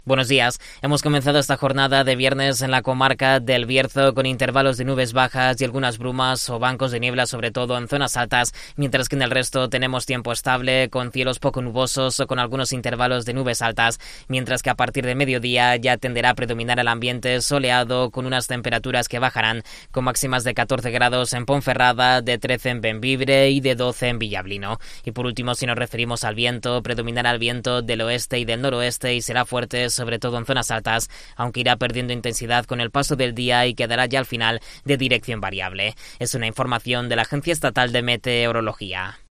Buenos días. Hemos comenzado esta jornada de viernes en la comarca del Bierzo con intervalos de nubes bajas y algunas brumas o bancos de niebla, sobre todo en zonas altas, mientras que en el resto tenemos tiempo estable con cielos poco nubosos o con algunos intervalos de nubes altas, mientras que a partir de mediodía ya tenderá a predominar el ambiente soleado con unas temperaturas que bajarán, con máximas de 14 grados en Ponferrada, de 13 en Bembibre y de 12 en Villablino. Y por último, si nos referimos al viento, predominará el viento del oeste y del noroeste y será fuerte sobre todo en zonas altas, aunque irá perdiendo intensidad con el paso del día y quedará ya al final de dirección variable. Es una información de la Agencia Estatal de Meteorología.